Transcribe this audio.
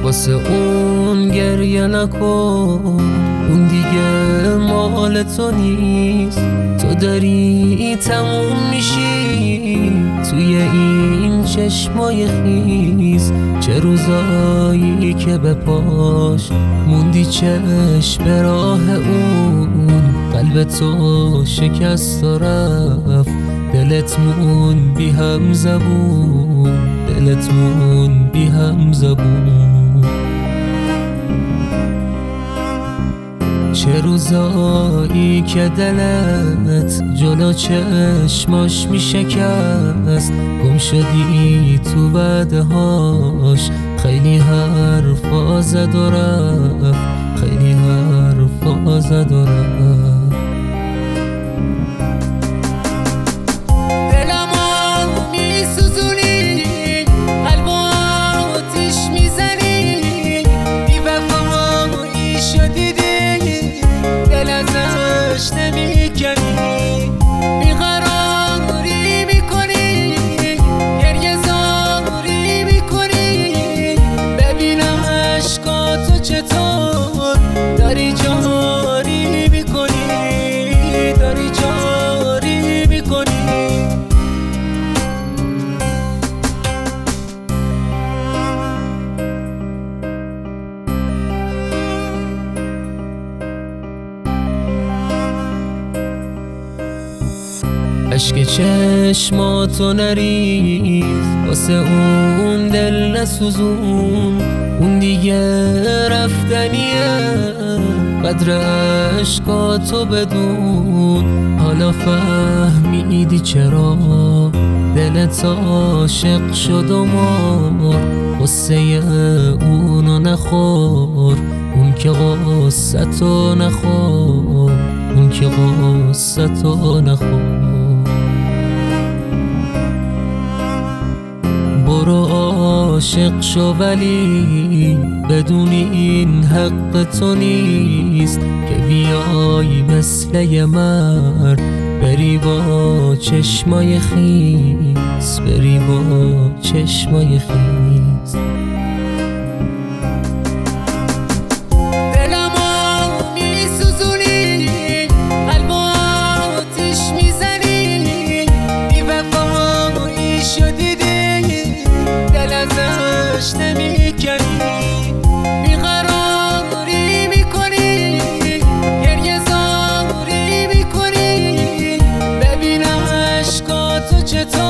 واسه اون گریه نکن، اون دیگه مال تو نیست. تو داری تموم میشی توی این چشمای خیز. چه روزایی که به پاش موندی چشم به راه اون، قلب تو شکست و رفت، دلت مون بی هم زبون، دلت مون بی هم زبون. چه روزایی که دلت جلو چشماش میشکست، گم شدی تو بعدهاش، خیلی حرفا زد و رفت، خیلی حرفا زد و رفت. بیقراری میکنی، گریه زاری میکنی، ببینم عشقاتو چطور داری جاری میکنی، داری جاری میکنی. عشق چشماتو نریز، واسه اون دل نسوزون، اون دیگه رفتنیه. قدر عشقاتو بدون، حالا فهمیدی چرا دلت عاشق شد و مار. قصه اونو نخور، اون که قصتو نخور، اون که قصتو نخور. برو عاشق شو ولی بدون این حق تو نیست که بیای مثل یه مرد بری با چشمای خیس، بری با چشمای خیس. بیقراری میکنی، گریه زاری میکنی، ببینم عشقاتو چطور